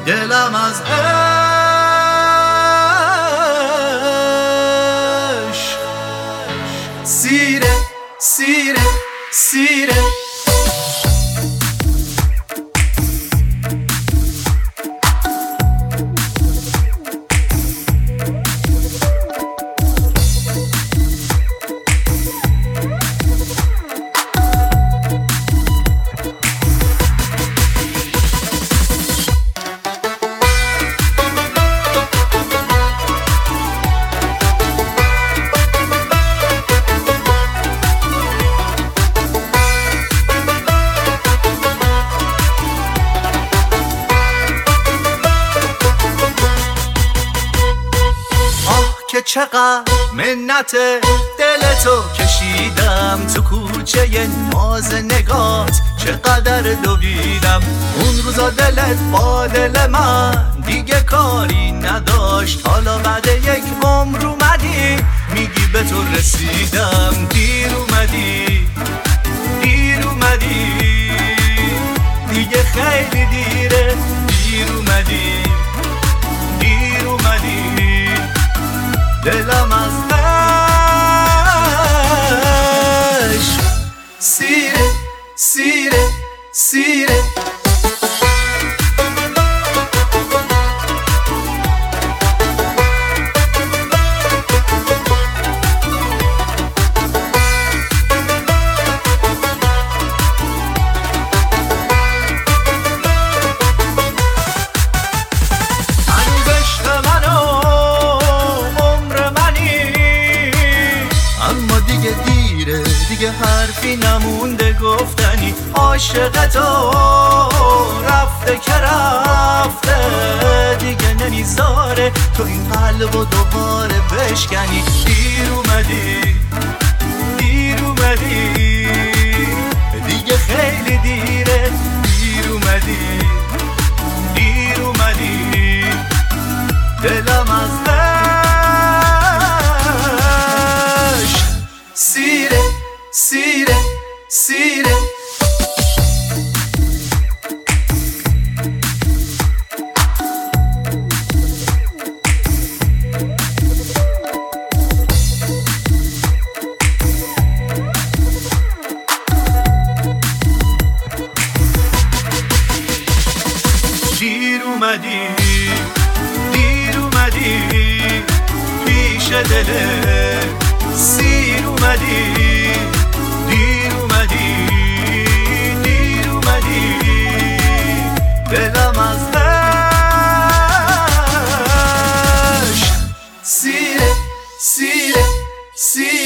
دلم از عشق سیره سیره سیره. که چقدر منت دلتو کشیدم تو کوچه ناز نگات، چقدر دویدم اون روزا دلت با دل من دیگه کاری نداشت. حالا بعد یک عمر اومدی میگی به تو رسیدم. دیر اومدی دیر اومدی دیگه خیلی دیره. دیر اومدی دیر اومدی دلم از عشق سیره سیره سیره. دیگه حرفی نمونده گفتنی، عاشقتو رفته که رفته دیگه نمیذاره تو این قلبو دوباره بشکنی. دیر اومدی دیر اومدی دیگه خیلی دیره. دیر اومدی دیر اومدی دلم از عشق سیره سیره سیره. دیر اومدی دیر اومدی پیش دل سیر اومدی. دیر اومدی دیر اومدی دلم از عشق سیره سیره سیره.